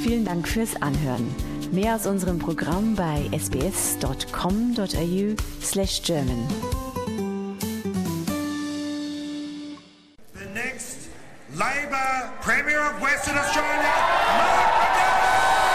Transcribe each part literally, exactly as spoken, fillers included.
Vielen Dank fürs Anhören. Mehr aus unserem Programm bei sbs.com.au slash German. The next Labor Premier of Western Australia, Mark McGowan!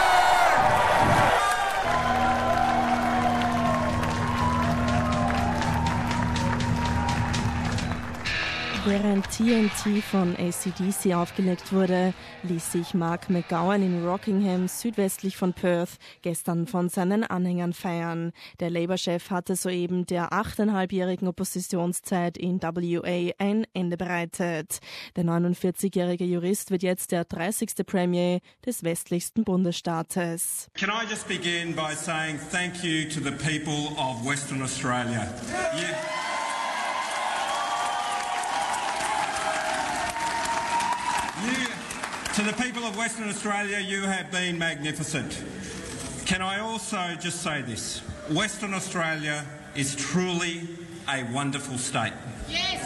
Während T N T von A C D C aufgelegt wurde, ließ sich Mark McGowan in Rockingham südwestlich von Perth gestern von seinen Anhängern feiern. Der Labour-Chef hatte soeben der achteinhalbjährigen Oppositionszeit in W A ein Ende bereitet. Der neunundvierzigjährige Jurist wird jetzt der dreißigste Premier des westlichsten Bundesstaates. Can I just begin by saying thank you to the people of Western Australia. You You, to the people of Western Australia, you have been magnificent. Can I also just say this? Western Australia is truly a wonderful state. Yes.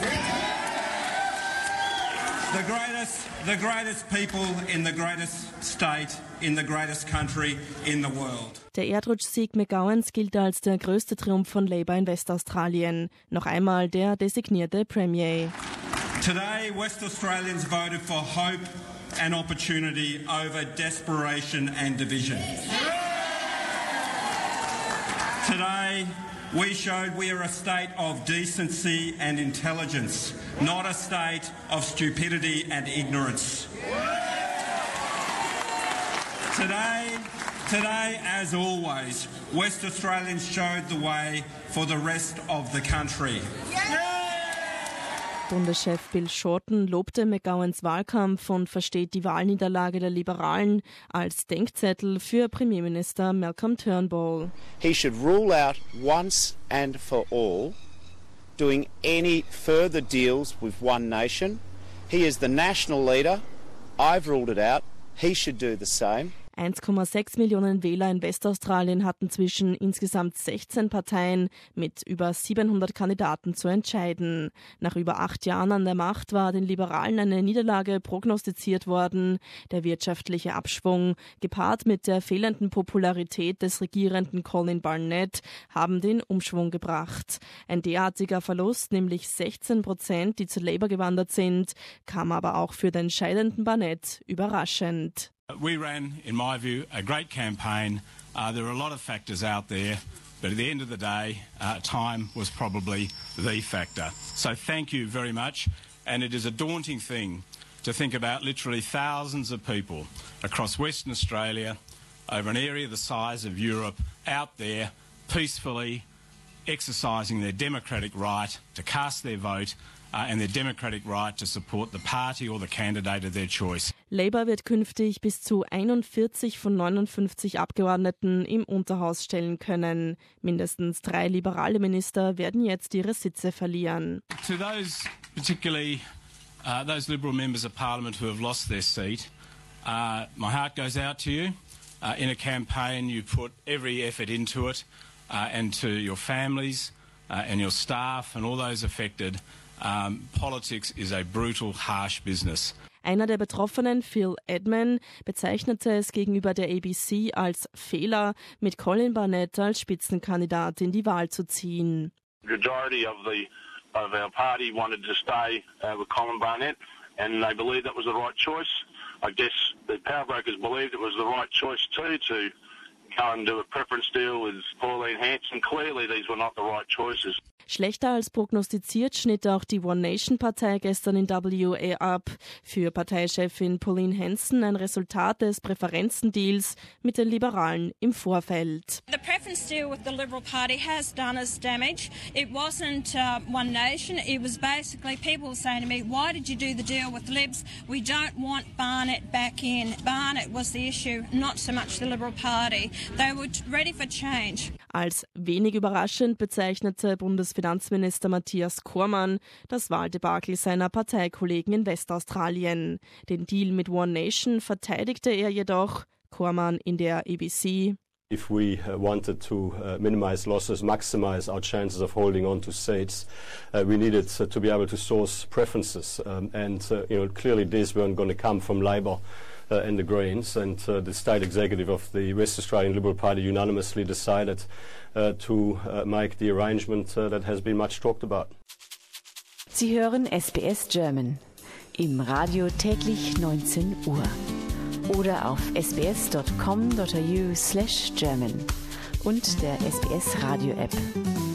The greatest, the greatest people in the greatest state, in the greatest country in the world. Der Erdrutschsieg McGowans gilt als der größte Triumph von Labour in Westaustralien. Noch einmal der designierte Premier. Today, West Australians voted for hope and opportunity over desperation and division. Today, we showed we are a state of decency and intelligence, not a state of stupidity and ignorance. Today, today, as always, West Australians showed the way for the rest of the country. Bundeschef Bill Shorten lobte McGowans Wahlkampf und versteht die Wahlniederlage der Liberalen als Denkzettel für Premierminister Malcolm Turnbull. He should rule out once and for all doing any further deals with One Nation. He is the national leader. I've ruled it out. He should do the same. eins Komma sechs Millionen Wähler in Westaustralien hatten zwischen insgesamt sechzehn Parteien mit über siebenhundert Kandidaten zu entscheiden. Nach über acht Jahren an der Macht war den Liberalen eine Niederlage prognostiziert worden. Der wirtschaftliche Abschwung, gepaart mit der fehlenden Popularität des regierenden Colin Barnett, haben den Umschwung gebracht. Ein derartiger Verlust, nämlich sechzehn Prozent, die zu Labour gewandert sind, kam aber auch für den scheidenden Barnett überraschend. We ran, in my view, a great campaign. Uh, there are a lot of factors out there, but at the end of the day, uh, time was probably the factor. So thank you very much. And it is a daunting thing to think about literally thousands of people across Western Australia, over an area the size of Europe, out there peacefully exercising their democratic right to cast their vote uh, and their democratic right to support the party or the candidate of their choice. Labour wird künftig bis zu einundvierzig von neunundfünfzig Abgeordneten im Unterhaus stellen können. Mindestens drei liberale Minister werden jetzt ihre Sitze verlieren. To those particularly uh, those Liberal members of Parliament who have lost their seat, uh, my heart goes out to you. Uh, in a campaign, you put every effort into it, uh, and to your families uh, and your staff and all those affected. Um, politics is a brutal, harsh business. Einer der Betroffenen, Phil Edman, bezeichnete es gegenüber der A B C als Fehler, mit Colin Barnett als Spitzenkandidat in die Wahl zu ziehen. The majority of the of our party wanted to stay uh, with Colin Barnett, and they believed that was the right choice. I guess the power brokers believed it was the right choice too to go and do a preference deal with Pauline Hanson. Clearly, these were not the right choices. Schlechter als prognostiziert schnitt auch die One Nation Partei gestern in W A ab. Für Parteichefin Pauline Hanson ein Resultat des Präferenzendeals mit den Liberalen im Vorfeld. The preference deal with the Liberal Party has done us damage. It wasn't uh, One Nation. It was basically people saying to me, why did you do the deal with Libs? We don't want Barnett back in. Barnett was the issue, not so much the Liberal Party. They were ready for change. Als wenig überraschend bezeichnete Bundesfinanzminister Matthias Cormann das Wahldebakel seiner Parteikollegen in Westaustralien. Den Deal mit One Nation verteidigte er jedoch, Cormann in der A B C. If we uh, wanted to uh, minimize losses, maximize our chances of holding on to seats, uh, we needed uh, to be able to source preferences. Um, and, uh, you know, clearly these weren't going to come from Labor. uh, and the Greens, and uh, the state executive of the West Australian Liberal Party unanimously decided uh, to uh, make the arrangement uh, that has been much talked about. Sie hören S B S German im Radio täglich neunzehn Uhr oder auf sbs.com.au slash German und der S B S Radio App.